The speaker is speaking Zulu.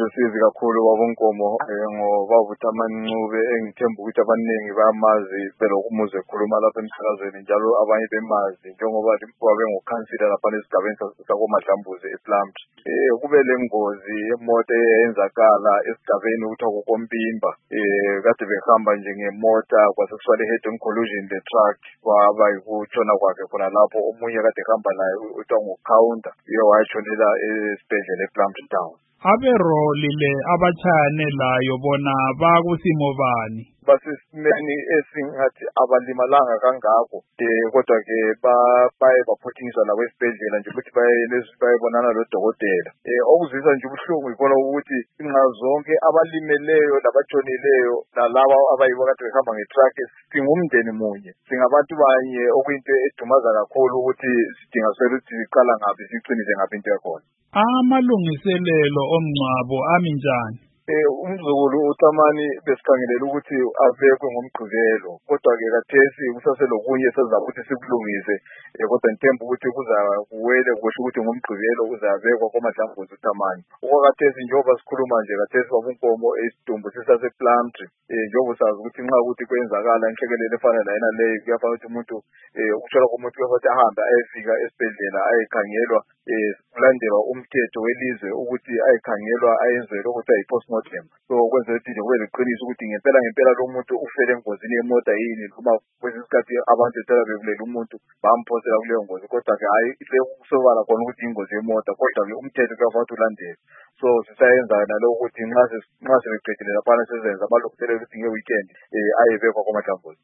lusizi kakhulu wabonkomo ngoba uThamani engithemba ukuthi abaningi bayamazi belokhu umuze ekhuluma lapha emsakazweni njalo abanye bemazi njengoba wabe ngukhansila lapha esigabeni sakoMadlambuzi ePlumtree. Kube lengozi yemoto eyenzakala esigabeni ukuthi kukompimba kade behamba nje ngemota kwasekuswale head-on collision the truck kwaba yikutshona kwakhe khona lapho omunye kade ehamba naye uthiwa nguCounter uye wayashonela esibhedlela ePlumtree Town. Aberolile abachayanelayo bona bakusimo bani? Basesimeni esingathi abalimalanga kangako kodwa ke baye baphuthinyiswa labo esibhedlela nje ukuthi bayebonana lodokotela. Okuzwisa nje ubuhlungu yikona ukuthi inxa zonke abalimeleyo labatshonileyo nalabo abayibo kade behamba ngetruck singumndeni munye, singabantu banye, okuyinto edumaza kakhulu ukuthi sidinga swele ukuthi siqala ngaphi siqinise ngaphi into yakhona. Amalungiselelo omngcwabo ami njani? Umzukulu uThamani besikhangelela ukuthi abekwe ngomgqibelo kodwa ke kathesi kusaselokunye sezaba ukuthi sikulungise kodwa ngithemba ukuthi kuwele kusho ukuthi ngomgqibelo uzabekwa koMadlambuzi uThamani. Okwakathesi njengoba sikhuluma nje kathesi wabunkomo isidumbu sisasePlumtree njengoba sazi ukuthi nxa ukuthi kwenzakala inhlekelele efana layena leyo kuyafana ukuthi umuntu ukuthola komuntu kuyafanele ahambe ayefika esibhedlela ayekhangelwa kulandelwa umthetho welizwe ukuthi ayekhangelwa ayenzwe lokho yi-postmortem. So kwenza ukuthi nje kube leqiniso ukuthi ngempela lo muntu ufele engozini yemota yini noma kwesinye isikhathi abantu bethola bebulela umuntu bamphosela kuleyo ngozi kodwa ke hayi kusobala khona ukuthi ingozi yemota kodwa ke umthetho kuyafanele ulandelwe. So sisayenza naloko ukuthi nxa sebeqedile laphana sesenza amalungiselelo ukuthi nge-weekend ayebekwa koMadlambuzi.